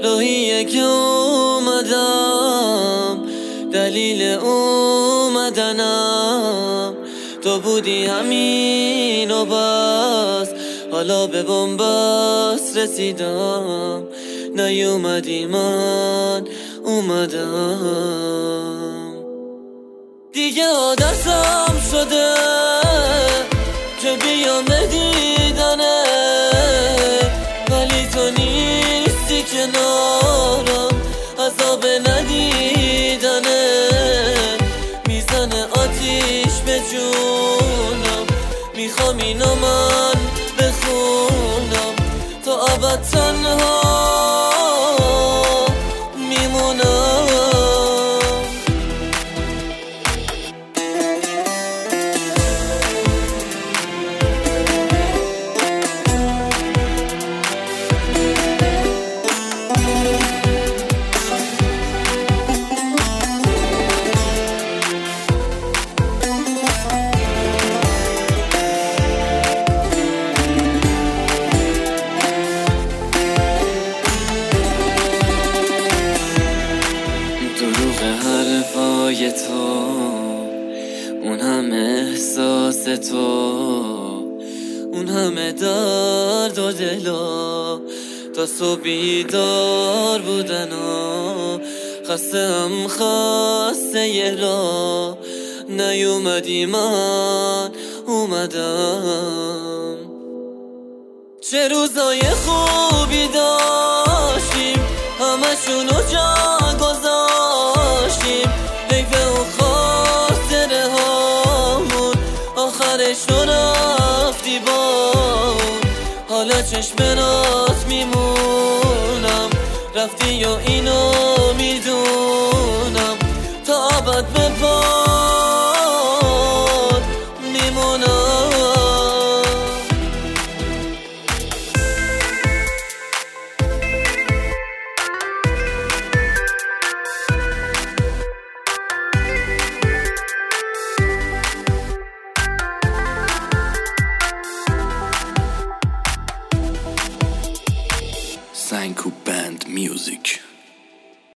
راهیه که اومدم، دلیل اومدنم تو بودی، همین و بس. حالا به بنبست رسیدم، نیومدی من اومدم. دیگه عادتم شده که بیام به دیدنه، ولی تو نیستی کنارم، عذاب ندیدنه میزنه آتیش به جونم. میخوام اینو من بخونم، تا ابد تنها میمونم. حرفای تو، اون همه احساس تو، اون همه درد و دلا، تا صبح بیدار بودنا. خسته یه را نیومدی من اومدم. چه روزای خوبی داشتیم، همشونو جا گذاشتیم. حیف اون خاطره هامون، آخرش رو رفتی بامون. حالا چشمنات میمونم، رفتی و اینو میدونم، تا ابد به پات میمونم. Sanku Band Music.